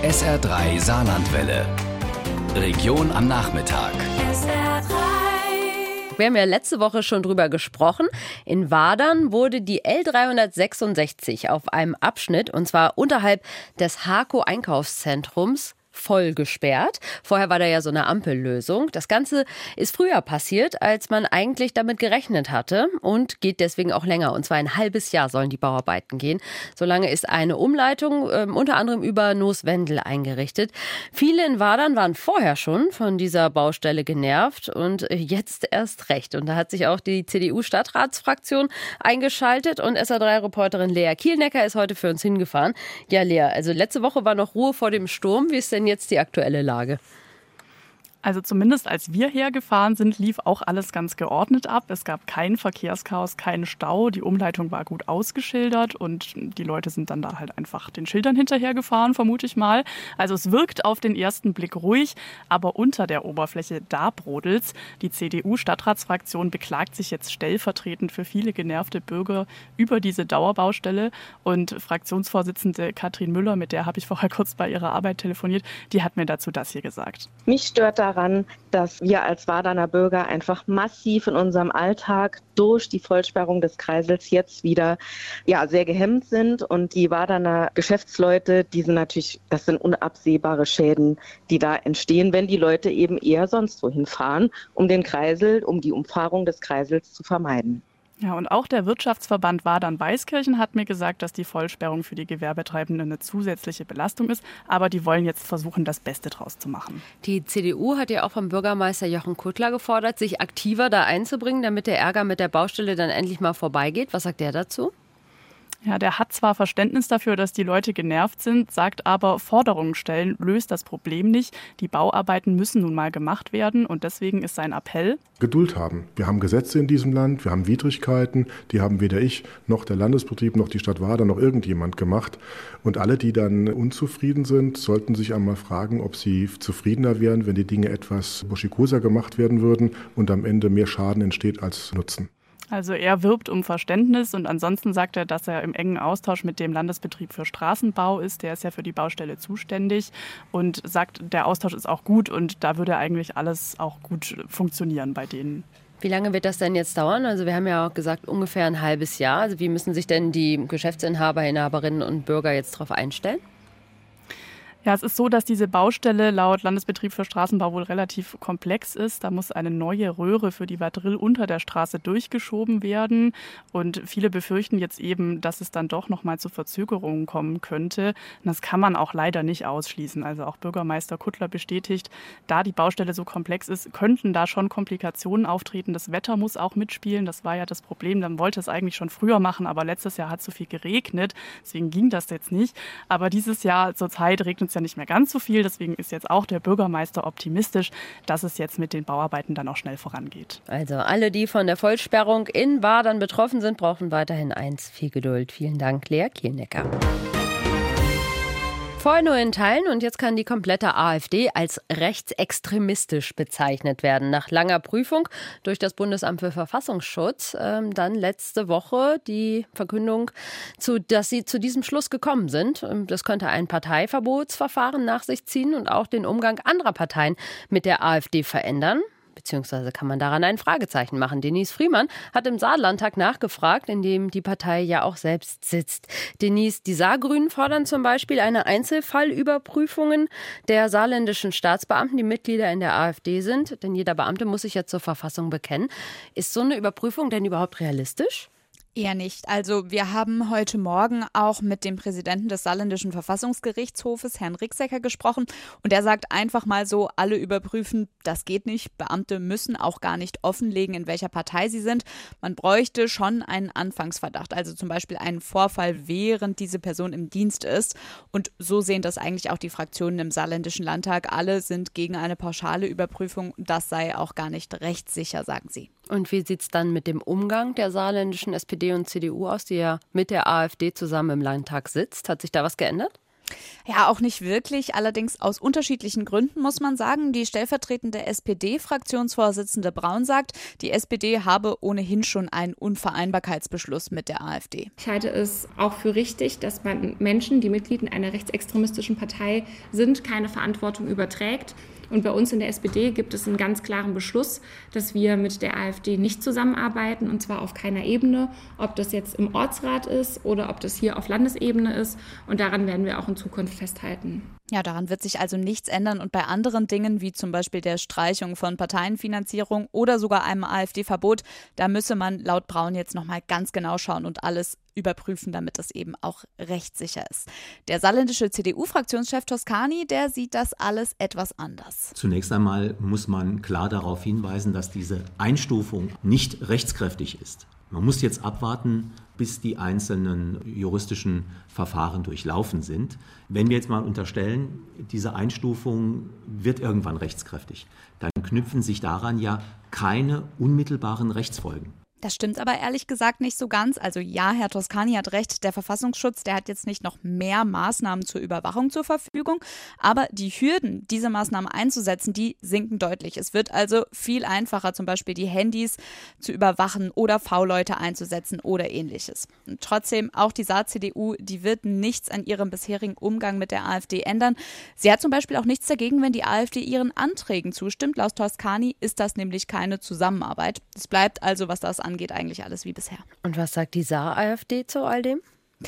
SR3 Saarlandwelle. Region am Nachmittag. Wir haben ja letzte Woche schon drüber gesprochen. In Wadern wurde die L366 auf einem Abschnitt, und zwar unterhalb des Haco-Einkaufszentrums, voll gesperrt. Vorher war da ja so eine Ampellösung. Das Ganze ist früher passiert, als man eigentlich damit gerechnet hatte und geht deswegen auch länger. Und zwar ein halbes Jahr sollen die Bauarbeiten gehen. Solange ist eine Umleitung unter anderem über Nooswendel eingerichtet. Viele in Wadern waren vorher schon von dieser Baustelle genervt und jetzt erst recht. Und da hat sich auch die CDU-Stadtratsfraktion eingeschaltet und SR3-Reporterin Lea Kielnecker ist heute für uns hingefahren. Ja, Lea, also letzte Woche war noch Ruhe vor dem Sturm. Wie ist denn jetzt die aktuelle Lage? Also zumindest als wir hergefahren sind, lief auch alles ganz geordnet ab. Es gab kein Verkehrschaos, keinen Stau. Die Umleitung war gut ausgeschildert und die Leute sind dann da halt einfach den Schildern hinterhergefahren, vermute ich mal. Also es wirkt auf den ersten Blick ruhig, aber unter der Oberfläche, da brodelt's. Die CDU-Stadtratsfraktion beklagt sich jetzt stellvertretend für viele genervte Bürger über diese Dauerbaustelle. Und Fraktionsvorsitzende Katrin Müller, mit der habe ich vorher kurz bei ihrer Arbeit telefoniert, die hat mir dazu das hier gesagt. Mich stört daran, dass wir als Waderner Bürger einfach massiv in unserem Alltag durch die Vollsperrung des Kreisels jetzt wieder sehr gehemmt sind. Und die Waderner Geschäftsleute, das sind unabsehbare Schäden, die da entstehen, wenn die Leute eben eher sonst wohin fahren, um die Umfahrung des Kreisels zu vermeiden. Ja, und auch der Wirtschaftsverband Wadern-Weißkirchen hat mir gesagt, dass die Vollsperrung für die Gewerbetreibenden eine zusätzliche Belastung ist. Aber die wollen jetzt versuchen, das Beste draus zu machen. Die CDU hat ja auch vom Bürgermeister Jochen Kuttler gefordert, sich aktiver da einzubringen, damit der Ärger mit der Baustelle dann endlich mal vorbeigeht. Was sagt der dazu? Ja, der hat zwar Verständnis dafür, dass die Leute genervt sind, sagt aber, Forderungen stellen löst das Problem nicht. Die Bauarbeiten müssen nun mal gemacht werden und deswegen ist sein Appell: Geduld haben. Wir haben Gesetze in diesem Land, wir haben Widrigkeiten, die haben weder ich noch der Landesbetrieb noch die Stadt Wadern noch irgendjemand gemacht. Und alle, die dann unzufrieden sind, sollten sich einmal fragen, ob sie zufriedener wären, wenn die Dinge etwas burschikoser gemacht werden würden und am Ende mehr Schaden entsteht als Nutzen. Also er wirbt um Verständnis und ansonsten sagt er, dass er im engen Austausch mit dem Landesbetrieb für Straßenbau ist. Der ist ja für die Baustelle zuständig und sagt, der Austausch ist auch gut und da würde eigentlich alles auch gut funktionieren bei denen. Wie lange wird das denn jetzt dauern? Also wir haben ja auch gesagt, ungefähr ein halbes Jahr. Also wie müssen sich denn die Geschäftsinhaber, Inhaberinnen und Bürger jetzt darauf einstellen? Ja, es ist so, dass diese Baustelle laut Landesbetrieb für Straßenbau wohl relativ komplex ist. Da muss eine neue Röhre für die Vadril unter der Straße durchgeschoben werden. Und viele befürchten jetzt eben, dass es dann doch noch mal zu Verzögerungen kommen könnte. Und das kann man auch leider nicht ausschließen. Also auch Bürgermeister Kuttler bestätigt, da die Baustelle so komplex ist, könnten da schon Komplikationen auftreten. Das Wetter muss auch mitspielen. Das war ja das Problem. Man wollte es eigentlich schon früher machen, aber letztes Jahr hat so viel geregnet. Deswegen ging das jetzt nicht. Aber dieses Jahr zur Zeit regnet ja nicht mehr ganz so viel. Deswegen ist jetzt auch der Bürgermeister optimistisch, dass es jetzt mit den Bauarbeiten dann auch schnell vorangeht. Also alle, die von der Vollsperrung in Wadern betroffen sind, brauchen weiterhin viel Geduld. Vielen Dank, Lea Kielnecker. Vorher nur in Teilen und jetzt kann die komplette AfD als rechtsextremistisch bezeichnet werden. Nach langer Prüfung durch das Bundesamt für Verfassungsschutz dann letzte Woche die Verkündung, dass sie zu diesem Schluss gekommen sind. Das könnte ein Parteiverbotsverfahren nach sich ziehen und auch den Umgang anderer Parteien mit der AfD verändern. Beziehungsweise kann man daran ein Fragezeichen machen. Denise Friemann hat im Saarlandtag nachgefragt, in dem die Partei ja auch selbst sitzt. Denise, die Saargrünen fordern zum Beispiel eine Einzelfallüberprüfung der saarländischen Staatsbeamten, die Mitglieder in der AfD sind. Denn jeder Beamte muss sich ja zur Verfassung bekennen. Ist so eine Überprüfung denn überhaupt realistisch? Eher nicht. Also wir haben heute Morgen auch mit dem Präsidenten des Saarländischen Verfassungsgerichtshofes, Herrn Rixecker, gesprochen. Und der sagt einfach mal so, alle überprüfen, das geht nicht. Beamte müssen auch gar nicht offenlegen, in welcher Partei sie sind. Man bräuchte schon einen Anfangsverdacht, also zum Beispiel einen Vorfall, während diese Person im Dienst ist. Und so sehen das eigentlich auch die Fraktionen im Saarländischen Landtag. Alle sind gegen eine pauschale Überprüfung. Das sei auch gar nicht rechtssicher, sagen sie. Und wie sieht es dann mit dem Umgang der saarländischen SPD und CDU aus, die ja mit der AfD zusammen im Landtag sitzt? Hat sich da was geändert? Ja, auch nicht wirklich, allerdings aus unterschiedlichen Gründen, muss man sagen. Die stellvertretende SPD-Fraktionsvorsitzende Braun sagt, die SPD habe ohnehin schon einen Unvereinbarkeitsbeschluss mit der AfD. Ich halte es auch für richtig, dass man Menschen, die Mitglied in einer rechtsextremistischen Partei sind, keine Verantwortung überträgt. Und bei uns in der SPD gibt es einen ganz klaren Beschluss, dass wir mit der AfD nicht zusammenarbeiten, und zwar auf keiner Ebene, ob das jetzt im Ortsrat ist oder ob das hier auf Landesebene ist. Und daran werden wir auch in Zukunft festhalten. Ja, daran wird sich also nichts ändern und bei anderen Dingen, wie zum Beispiel der Streichung von Parteienfinanzierung oder sogar einem AfD-Verbot, da müsse man laut Braun jetzt nochmal ganz genau schauen und alles überprüfen, damit das eben auch rechtssicher ist. Der saarländische CDU-Fraktionschef Toscani, der sieht das alles etwas anders. Zunächst einmal muss man klar darauf hinweisen, dass diese Einstufung nicht rechtskräftig ist. Man muss jetzt abwarten, bis die einzelnen juristischen Verfahren durchlaufen sind. Wenn wir jetzt mal unterstellen, diese Einstufung wird irgendwann rechtskräftig, dann knüpfen sich daran ja keine unmittelbaren Rechtsfolgen. Das stimmt aber ehrlich gesagt nicht so ganz. Also ja, Herr Toscani hat recht, der Verfassungsschutz, der hat jetzt nicht noch mehr Maßnahmen zur Überwachung zur Verfügung. Aber die Hürden, diese Maßnahmen einzusetzen, die sinken deutlich. Es wird also viel einfacher, zum Beispiel die Handys zu überwachen oder V-Leute einzusetzen oder ähnliches. Und trotzdem, auch die Saar-CDU, die wird nichts an ihrem bisherigen Umgang mit der AfD ändern. Sie hat zum Beispiel auch nichts dagegen, wenn die AfD ihren Anträgen zustimmt. Laut Toscani ist das nämlich keine Zusammenarbeit. Es bleibt also, was das angeht, eigentlich alles wie bisher. Und was sagt die Saar-AfD zu all dem?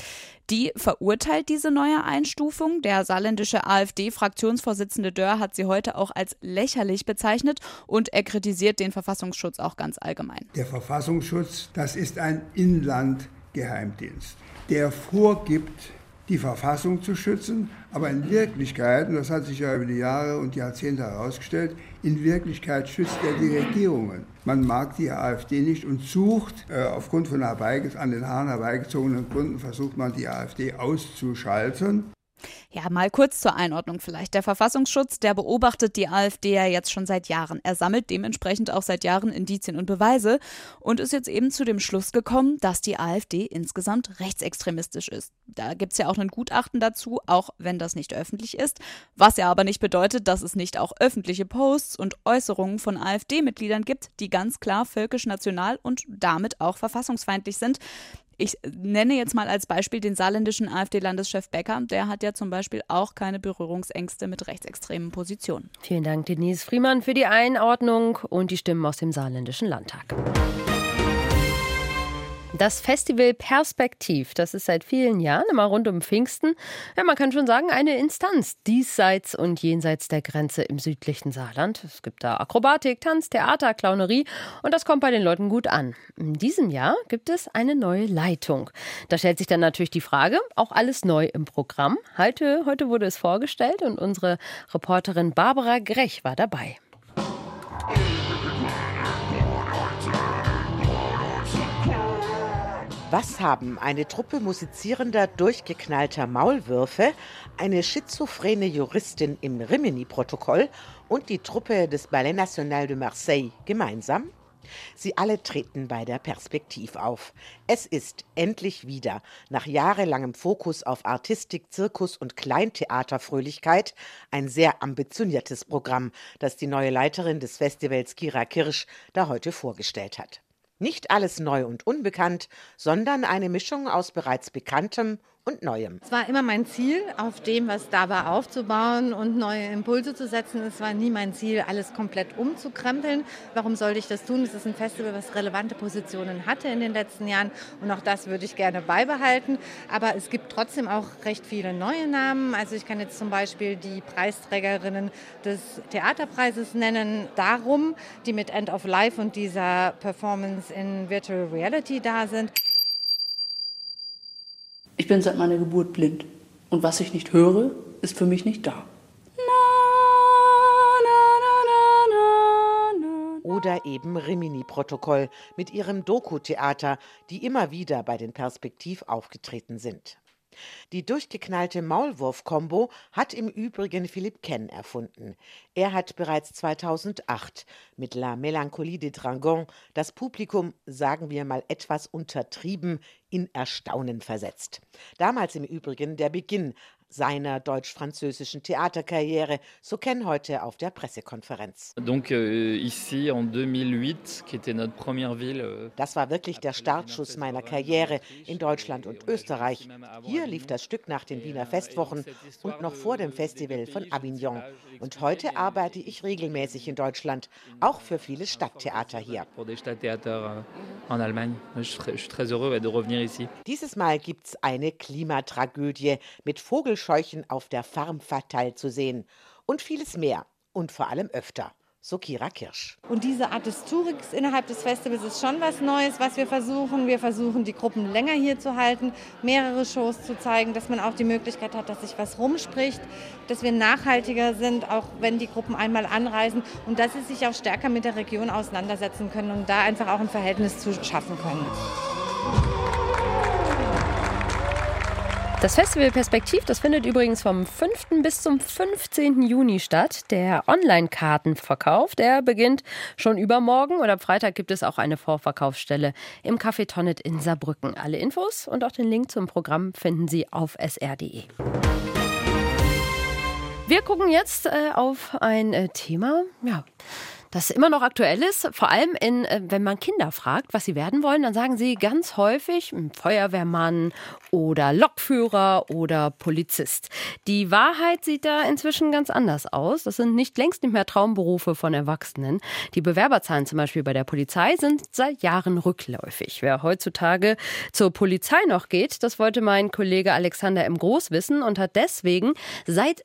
Die verurteilt diese neue Einstufung. Der saarländische AfD-Fraktionsvorsitzende Dörr hat sie heute auch als lächerlich bezeichnet und er kritisiert den Verfassungsschutz auch ganz allgemein. Der Verfassungsschutz, das ist ein Inlandgeheimdienst, der vorgibt, die Verfassung zu schützen, aber in Wirklichkeit, und das hat sich ja über die Jahre und Jahrzehnte herausgestellt, in Wirklichkeit schützt er die Regierungen. Man mag die AfD nicht und sucht, aufgrund von an den Haaren herbeigezogenen Gründen, versucht man die AfD auszuschalten. Ja, mal kurz zur Einordnung vielleicht. Der Verfassungsschutz, der beobachtet die AfD ja jetzt schon seit Jahren. Er sammelt dementsprechend auch seit Jahren Indizien und Beweise und ist jetzt eben zu dem Schluss gekommen, dass die AfD insgesamt rechtsextremistisch ist. Da gibt es ja auch ein Gutachten dazu, auch wenn das nicht öffentlich ist. Was ja aber nicht bedeutet, dass es nicht auch öffentliche Posts und Äußerungen von AfD-Mitgliedern gibt, die ganz klar völkisch-national und damit auch verfassungsfeindlich sind. Ich nenne jetzt mal als Beispiel den saarländischen AfD-Landeschef Becker. Der hat ja zum Beispiel auch keine Berührungsängste mit rechtsextremen Positionen. Vielen Dank, Denise Friemann, für die Einordnung und die Stimmen aus dem saarländischen Landtag. Das Festival Perspektiv, das ist seit vielen Jahren immer rund um Pfingsten, ja, man kann schon sagen, eine Instanz diesseits und jenseits der Grenze im südlichen Saarland. Es gibt da Akrobatik, Tanz, Theater, Clownerie und das kommt bei den Leuten gut an. In diesem Jahr gibt es eine neue Leitung. Da stellt sich dann natürlich die Frage, auch alles neu im Programm. Heute wurde es vorgestellt und unsere Reporterin Barbara Grech war dabei. Was haben eine Truppe musizierender, durchgeknallter Maulwürfe, eine schizophrene Juristin im Rimini-Protokoll und die Truppe des Ballet National de Marseille gemeinsam? Sie alle treten bei der Perspektiv auf. Es ist endlich wieder, nach jahrelangem Fokus auf Artistik, Zirkus und Kleintheaterfröhlichkeit, ein sehr ambitioniertes Programm, das die neue Leiterin des Festivals Kira Kirsch da heute vorgestellt hat. Nicht alles neu und unbekannt, sondern eine Mischung aus bereits Bekanntem und Neuem. Es war immer mein Ziel, auf dem, was da war, aufzubauen und neue Impulse zu setzen. Es war nie mein Ziel, alles komplett umzukrempeln. Warum sollte ich das tun? Es ist ein Festival, was relevante Positionen hatte in den letzten Jahren und auch das würde ich gerne beibehalten. Aber es gibt trotzdem auch recht viele neue Namen. Also ich kann jetzt zum Beispiel die Preisträgerinnen des Theaterpreises nennen, Darum, die mit End of Life und dieser Performance in Virtual Reality da sind. Ich bin seit meiner Geburt blind und was ich nicht höre, ist für mich nicht da. Oder eben Rimini-Protokoll mit ihrem Doku-Theater, die immer wieder bei den Perspektiv aufgetreten sind. Die durchgeknallte Maulwurf-Kombo hat im Übrigen Philippe Ken erfunden. Er hat bereits 2008 mit La Mélancolie des Dragons das Publikum, sagen wir mal etwas untertrieben, in Erstaunen versetzt. Damals im Übrigen der Beginn seiner deutsch-französischen Theaterkarriere, so Ken heute auf der Pressekonferenz. Donc ici en 2008, qui était notre première ville. Das war wirklich der Startschuss meiner Karriere in Deutschland und Österreich. Hier lief das Stück nach den Wiener Festwochen und noch vor dem Festival von Avignon. Und heute arbeite ich regelmäßig in Deutschland, auch für viele Stadttheater hier. Dieses Mal gibt's eine Klimatragödie mit Vogelscheuchen auf der Farm Fatale zu sehen. Und vieles mehr. Und vor allem öfter. So Kira Kirsch. Und diese Art des Tourings innerhalb des Festivals ist schon was Neues, was wir versuchen. Wir versuchen, die Gruppen länger hier zu halten, mehrere Shows zu zeigen, dass man auch die Möglichkeit hat, dass sich was rumspricht, dass wir nachhaltiger sind, auch wenn die Gruppen einmal anreisen und dass sie sich auch stärker mit der Region auseinandersetzen können und da einfach auch ein Verhältnis zu schaffen können. Das Festival Perspektiv, das findet übrigens vom 5. bis zum 15. Juni statt. Der Online-Kartenverkauf, der beginnt schon übermorgen und am Freitag gibt es auch eine Vorverkaufsstelle im Café Tonnet in Saarbrücken. Alle Infos und auch den Link zum Programm finden Sie auf sr.de. Wir gucken jetzt auf ein Thema, das immer noch aktuell ist, vor allem wenn man Kinder fragt, was sie werden wollen, dann sagen sie ganz häufig Feuerwehrmann oder Lokführer oder Polizist. Die Wahrheit sieht da inzwischen ganz anders aus. Das sind längst nicht mehr Traumberufe von Erwachsenen. Die Bewerberzahlen zum Beispiel bei der Polizei sind seit Jahren rückläufig. Wer heutzutage zur Polizei noch geht, das wollte mein Kollege Alexander M. Groß wissen und hat deswegen seit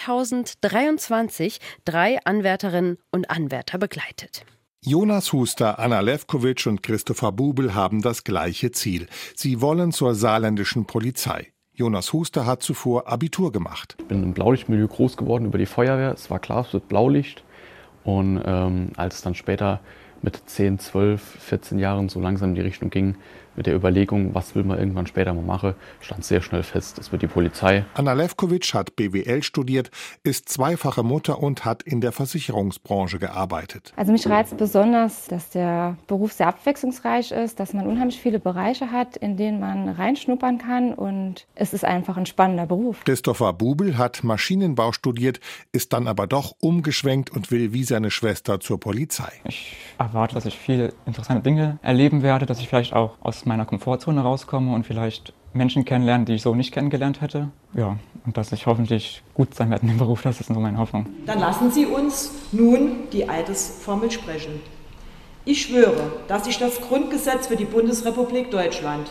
2023 3 Anwärterinnen und Anwärter begleitet. Jonas Huster, Anna Lewkowitsch und Christopher Bubel haben das gleiche Ziel. Sie wollen zur saarländischen Polizei. Jonas Huster hat zuvor Abitur gemacht. Ich bin im Blaulichtmilieu groß geworden über die Feuerwehr. Es war klar, es wird Blaulicht. Und als es dann später mit 10, 12, 14 Jahren so langsam in die Richtung ging, mit der Überlegung, was will man irgendwann später mal machen, stand sehr schnell fest, es wird die Polizei. Anna Lewkowitsch hat BWL studiert, ist zweifache Mutter und hat in der Versicherungsbranche gearbeitet. Also mich reizt besonders, dass der Beruf sehr abwechslungsreich ist, dass man unheimlich viele Bereiche hat, in denen man reinschnuppern kann und es ist einfach ein spannender Beruf. Christopher Bubel hat Maschinenbau studiert, ist dann aber doch umgeschwenkt und will wie seine Schwester zur Polizei. Ich erwarte, dass ich viele interessante Dinge erleben werde, dass ich vielleicht auch aus meiner Komfortzone rauskomme und vielleicht Menschen kennenlernen, die ich so nicht kennengelernt hätte. Ja, und dass ich hoffentlich gut sein werde in dem Beruf, das ist so meine Hoffnung. Dann lassen Sie uns nun die Eidesformel sprechen. Ich schwöre, dass ich das Grundgesetz für die Bundesrepublik Deutschland.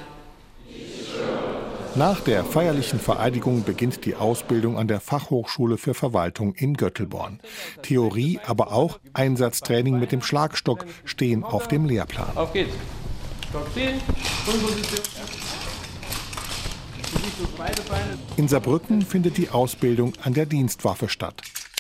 Nach der feierlichen Vereidigung beginnt die Ausbildung an der Fachhochschule für Verwaltung in Göttelborn. Theorie, aber auch Einsatztraining mit dem Schlagstock stehen auf dem Lehrplan. Auf geht's. In Saarbrücken findet die Ausbildung an der Dienstwaffe statt.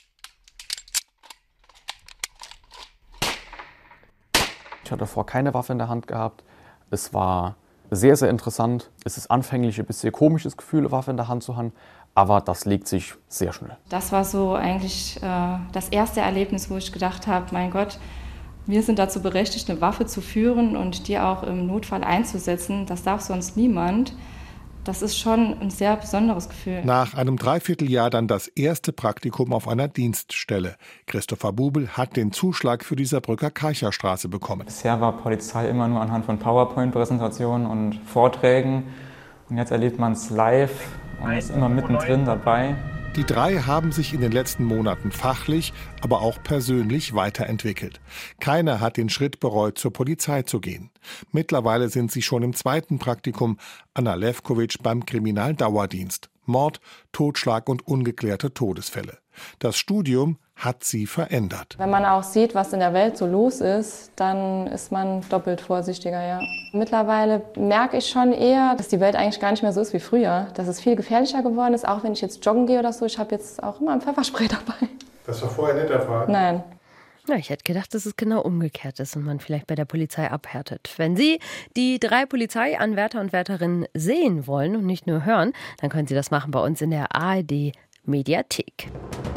Ich hatte vorher keine Waffe in der Hand gehabt. Es war sehr, sehr interessant. Es ist anfänglich ein bisschen komisches Gefühl, eine Waffe in der Hand zu haben, aber das legt sich sehr schnell. Das war so eigentlich das erste Erlebnis, wo ich gedacht habe, mein Gott, wir sind dazu berechtigt, eine Waffe zu führen und die auch im Notfall einzusetzen. Das darf sonst niemand. Das ist schon ein sehr besonderes Gefühl. Nach einem Dreivierteljahr dann das erste Praktikum auf einer Dienststelle. Christopher Bubel hat den Zuschlag für die Saarbrücker Karcherstraße bekommen. Bisher war Polizei immer nur anhand von PowerPoint-Präsentationen und Vorträgen. Und jetzt erlebt man es live und ist immer mittendrin dabei. Die 3 haben sich in den letzten Monaten fachlich, aber auch persönlich weiterentwickelt. Keiner hat den Schritt bereut, zur Polizei zu gehen. Mittlerweile sind sie schon im 2. Praktikum, Anna Lewkowitsch beim Kriminaldauerdienst. Mord, Totschlag und ungeklärte Todesfälle. Das Studium hat sie verändert. Wenn man auch sieht, was in der Welt so los ist, dann ist man doppelt vorsichtiger, ja. Mittlerweile merke ich schon eher, dass die Welt eigentlich gar nicht mehr so ist wie früher. Dass es viel gefährlicher geworden ist, auch wenn ich jetzt joggen gehe oder so. Ich habe jetzt auch immer ein Pfefferspray dabei. Das war vorher nicht der Fall? Nein. Ja, ich hätte gedacht, dass es genau umgekehrt ist und man vielleicht bei der Polizei abhärtet. Wenn Sie die 3 Polizeianwärter und Wärterinnen sehen wollen und nicht nur hören, dann können Sie das machen bei uns in der ARD Mediathek.